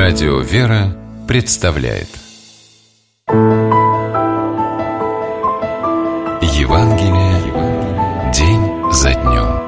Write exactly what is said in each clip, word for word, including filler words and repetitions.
Радио «Вера» представляет Евангелие день за днем.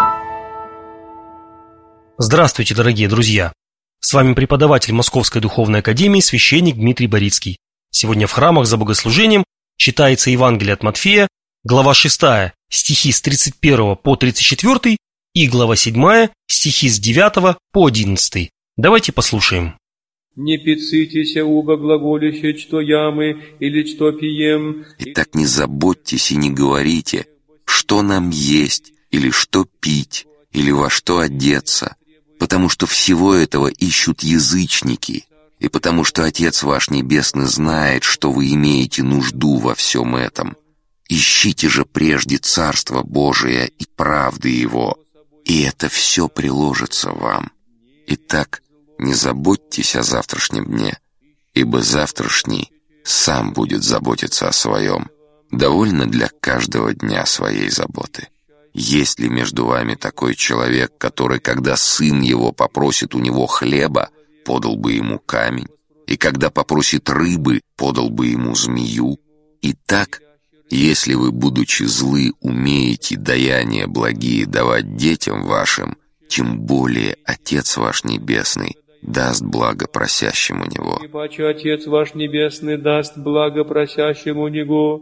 Здравствуйте, дорогие друзья! С вами преподаватель Московской Духовной Академии, священник Дмитрий Борицкий. Сегодня в храмах за богослужением читается Евангелие от Матфея, глава шестая, стихи с тридцать первого по тридцать четвёртый и глава седьмая, стихи с девятого по одиннадцатый. Давайте послушаем. «Не пицитеся, уго глаголище, что ямы или что пием». Итак, не заботьтесь и не говорите, что нам есть, или что пить, или во что одеться, потому что всего этого ищут язычники, и потому что Отец ваш Небесный знает, что вы имеете нужду во всем этом. Ищите же прежде Царство Божие и правды Его, и это все приложится вам. Итак, не заботьтесь о завтрашнем дне, ибо завтрашний сам будет заботиться о своем. Довольно для каждого дня своей заботы. Есть ли между вами такой человек, который, когда сын его попросит у него хлеба, подал бы ему камень, и когда попросит рыбы, подал бы ему змею? Итак, если вы, будучи злы, умеете даяния благие давать детям вашим, тем более Отец ваш Небесный даст благо просящему Него. Ибо Отец ваш Небесный даст благо просящему Него.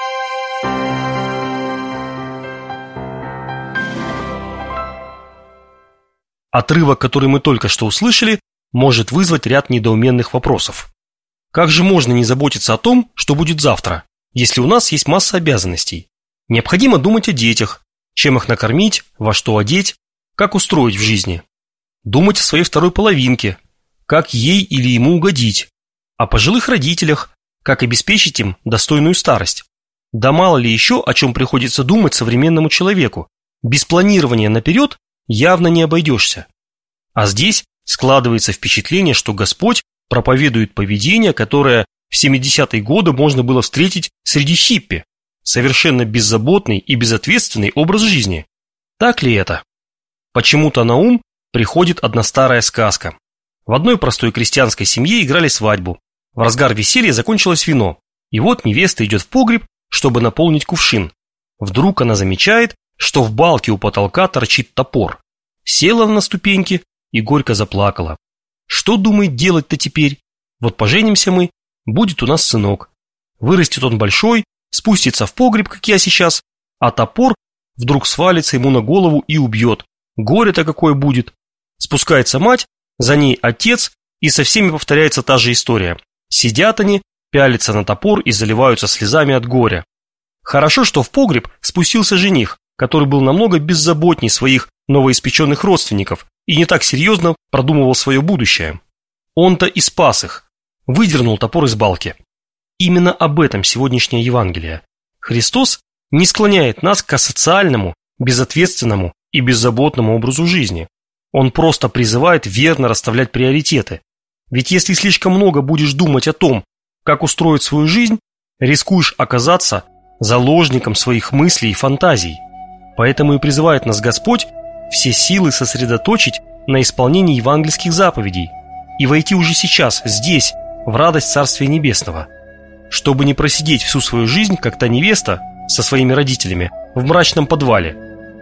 Отрывок, который мы только что услышали, может вызвать ряд недоуменных вопросов. Как же можно не заботиться о том, что будет завтра, если у нас есть масса обязанностей? Необходимо думать о детях, чем их накормить, во что одеть, как устроить в жизни. Думать о своей второй половинке, как ей или ему угодить, о пожилых родителях, как обеспечить им достойную старость. Да мало ли еще, о чем приходится думать современному человеку. Без планирования наперед явно не обойдешься. А здесь складывается впечатление, что Господь проповедует поведение, которое в семидесятые годы можно было встретить среди хиппи, совершенно беззаботный и безответственный образ жизни. Так ли это? Почему-то на ум приходит одна старая сказка. В одной простой крестьянской семье играли свадьбу. В разгар веселья закончилось вино. И вот невеста идет в погреб, чтобы наполнить кувшин. Вдруг она замечает, что в балке у потолка торчит топор. Села на ступеньки и горько заплакала. Что думает делать-то теперь? Вот поженимся мы, будет у нас сынок. Вырастет он большой, спустится в погреб, как я сейчас, а топор вдруг свалится ему на голову и убьет. Горе-то какое будет. Спускается мать, за ней отец, и со всеми повторяется та же история. Сидят они, пялятся на топор и заливаются слезами от горя. Хорошо, что в погреб спустился жених, который был намного беззаботней своих новоиспеченных родственников и не так серьезно продумывал свое будущее. Он-то и спас их, выдернул топор из балки. Именно об этом сегодняшнее Евангелие. Христос не склоняет нас к асоциальному, безответственному и беззаботному образу жизни. Он просто призывает верно расставлять приоритеты. Ведь если слишком много будешь думать о том, как устроить свою жизнь, рискуешь оказаться заложником своих мыслей и фантазий. Поэтому и призывает нас Господь все силы сосредоточить на исполнении евангельских заповедей и войти уже сейчас, здесь, в радость Царствия Небесного, чтобы не просидеть всю свою жизнь, как та невеста со своими родителями, в мрачном подвале,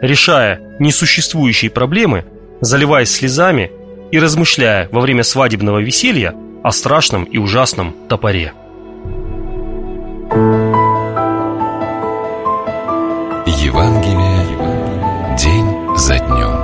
решая несуществующие проблемы, заливаясь слезами и размышляя во время свадебного веселья о страшном и ужасном топоре. Евангелие день за днем.